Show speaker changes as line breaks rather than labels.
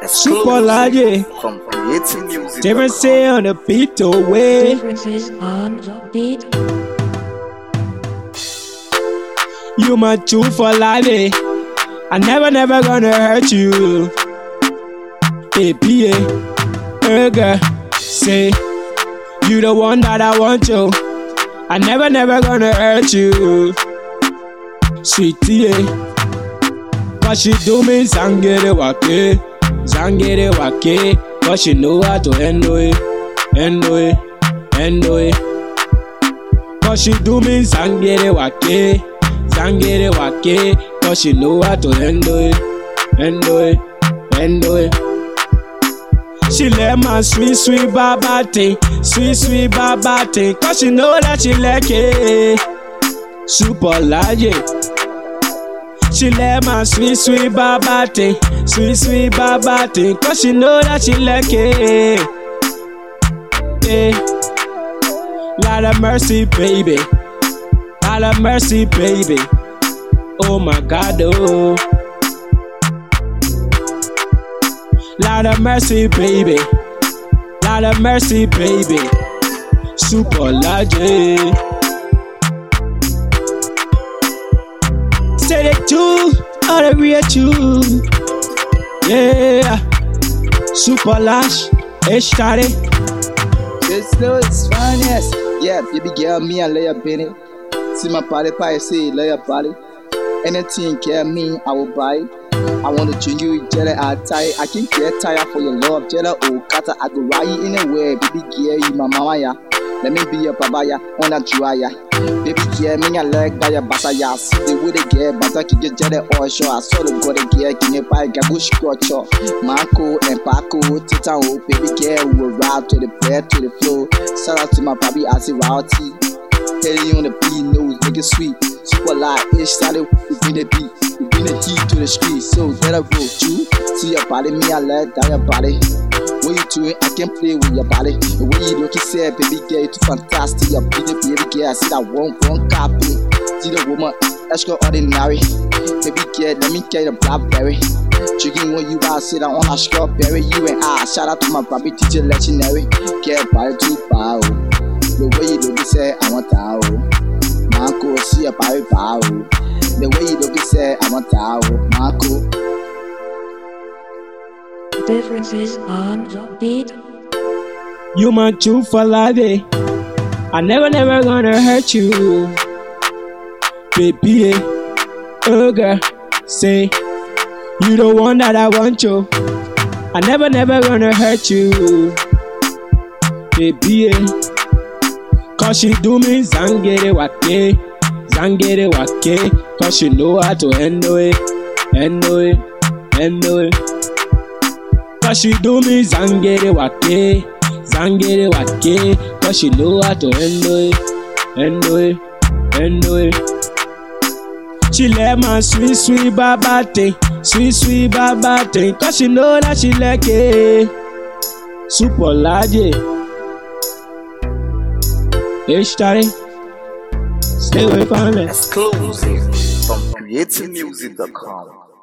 Super Logic
from creating music.
Difference on the beat away.
Differences on the beat.
You my true for life. I never gonna hurt you. Baby, girl, say you the one that I want you. I never gonna hurt you. Sweetie, what she do me zangere wake. But she know how to handle it. But she do me zangere wake. But she know how to handle it. She let my sweet baba thing, cause she know that she like it. Super Logic. She let my sweet baba thing, cause she know that she like it. Lot of mercy, baby. Oh my God, oh. Lot of mercy, baby. Super Logic. Say the truth, all the real truth. Yeah. Super Logic, started.
It's slow, it's fun, yes. Yeah, baby girl, me and lay up in it. See my body, pie, say, lay up body. Anything care me, I will buy. I want to change you, jelly, I tie. I can't get tired for your love, jelly, oh, kata, I go ride you anywhere. Baby girl, you my mama, ya. Let me be your papaya, on a dryer. Baby girl, me, I like that, ya, basaya. See the way they get, but I can get jelly, or sure. I saw the body girl, can you buy gabush, culture? Marco and Paco, Titan, baby girl, will ride to the bed, to the floor. Shout out to my papi, I see royalty. Telling you on the beat, nose, make it sweet. Super light, started with the beat. We bring the G to the street, so let her roll you. See your body, me, I like that your body. What you doing? I can play with your body. The way you look, you say, baby girl, you too fantastic. Your beauty, baby girl, I see that one copy. See the woman, extraordinary. Baby girl, let me get the blackberry. Chicken when you buy, sit down on a strawberry. You and I, shout out to my papi, teacher, legendary. Get body to bow. The way you look, you say, I want that. Marco, see your body bow. The way you look, you say, I want that. Marco.
Differences on the beat.
You my true for life. I never gonna hurt you. Baby, girl, say you the one that I want you. I never gonna hurt you. Baby, cause she do me zangere wake. Cause she know how to handle it. Cause she do me zangere wake. Cause she know how to handle it. She let my sweet baba thing, cause she know that she like it. Super Logic. Started. Stay away from me.
Exclusive from creatingmusic.com.